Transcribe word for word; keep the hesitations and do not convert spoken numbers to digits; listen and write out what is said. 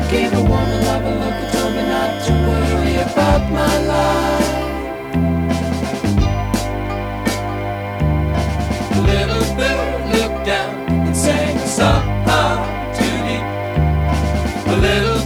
gave a woman love a look and told me not to worry about my life. The little bird looked down and sang a song too deep. The little